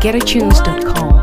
www.getatunes.com.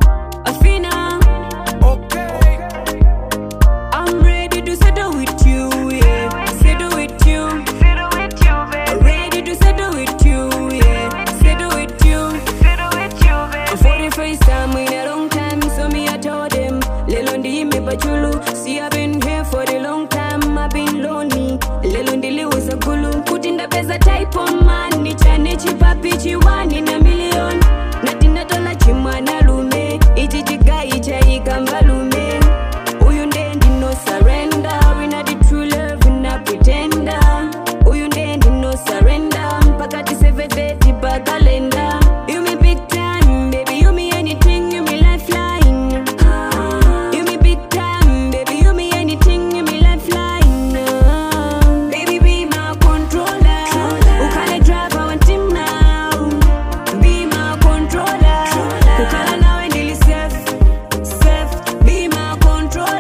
I'm ready to settle with you, yeah. Settle with you, baby. Ready to settle with you, yeah. Settle with you, baby. For the first time in a long time, so me I told them, Lelondi me pachulu. See I've been here for a long time, I've been lonely. Lelondi li was a gulu. Putting the best type on man, ni chane chipa pichi one in a million. Natina tola chimana lume, ichi chiga icha ikambalume. No surrender, we not the true love, we not pretender. You no surrender, pakati seveveti bakalenda. You me big time, baby, you me anything, you me lifeline. You me big time, baby, you me anything, you me lifeline. Baby, be my controller. Who can I drive our team now? Be my controller. Who can I now and daily safe? Be my controller.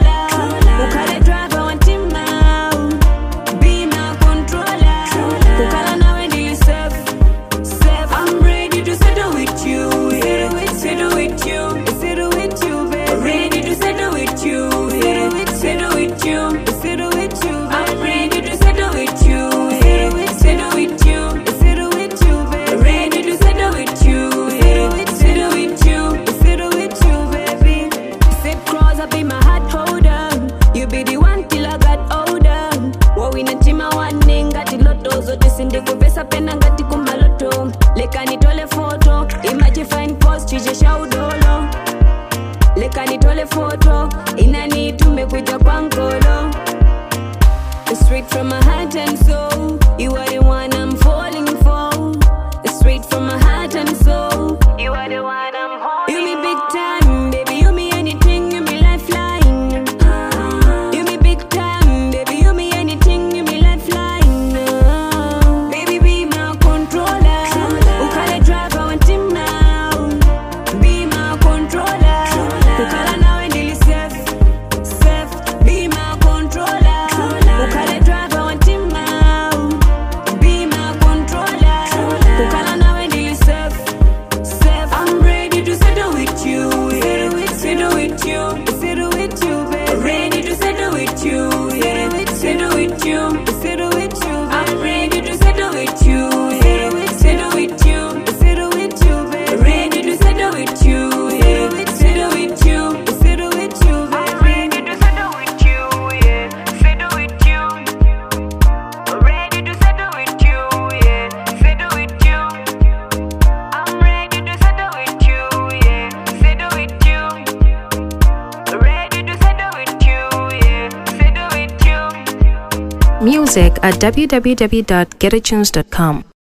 Ndikuvesa pena ngati kumaloto lekani tole photo imagine fine post chije shaudolo lekani tole photo inani tumekuja kwa nkolo straight from my heart and soul you are the one I'm falling for straight from my heart and soul you are the one I'm holding you me big time baby you me anything you me lifeline you me big time baby you me anything you me lifeline Music at www.getatunes.com.